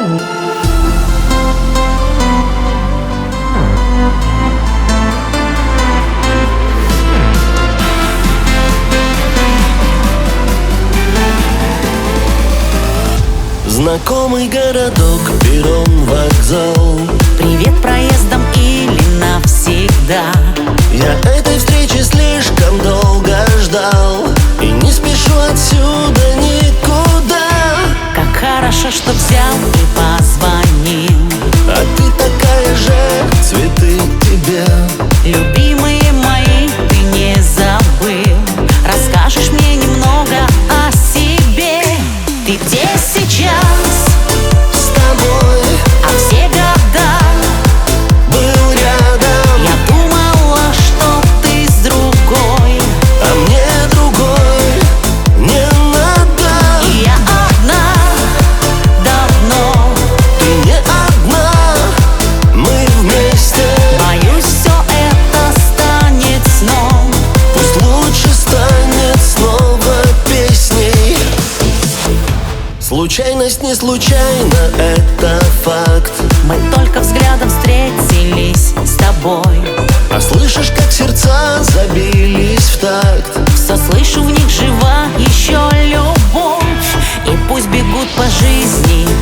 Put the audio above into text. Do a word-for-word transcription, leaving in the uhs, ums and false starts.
Знакомый городок, перрон, вокзал. Привет проездом или навсегда. Я этой встречи слишком долго ждал и не спешу отсюда никуда. Как хорошо, что взял и позвонил. А ты такая же, цветы тебе. Любимые мои, ты не забыл. Расскажешь мне немного о себе. Ты где сейчас? С тобой. А все года Был рядом. я думала, что ты с другой. А мне другой не надо. И я одна давно. Ты не одна, мы вместе. Боюсь, все это станет сном. Пусть лучше станет снова песней. Случайность не случайна, это факт. Мы только взглядом встретились с тобой. А слышишь, как сердца забились в такт? Все слышу, в них жива еще любовь. И пусть бегут по жизни